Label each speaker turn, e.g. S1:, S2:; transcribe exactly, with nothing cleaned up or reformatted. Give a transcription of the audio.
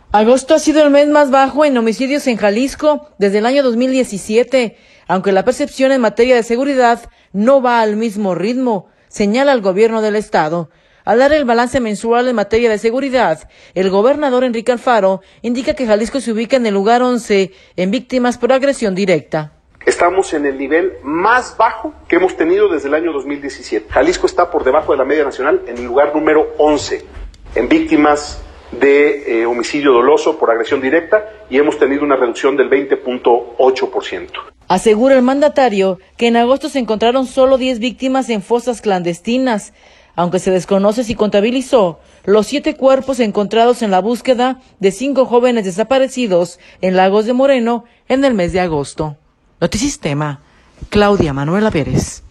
S1: Agosto ha sido el mes más bajo en homicidios en Jalisco desde el año dos mil diecisiete, aunque la percepción en materia de seguridad no va al mismo ritmo, señala el gobierno del estado. Al dar el balance mensual en materia de seguridad, el gobernador Enrique Alfaro indica que Jalisco se ubica en el lugar once en víctimas por agresión directa.
S2: Estamos en el nivel más bajo que hemos tenido desde el año dos mil diecisiete. Jalisco está por debajo de la media nacional en el lugar número once en víctimas de eh, homicidio doloso por agresión directa y hemos tenido una reducción del veinte punto ocho por ciento.
S1: Asegura el mandatario que en agosto se encontraron solo diez víctimas en fosas clandestinas, aunque se desconoce si contabilizó los siete cuerpos encontrados en la búsqueda de cinco jóvenes desaparecidos en Lagos de Moreno en el mes de agosto. Notisistema, Claudia Manuela Pérez.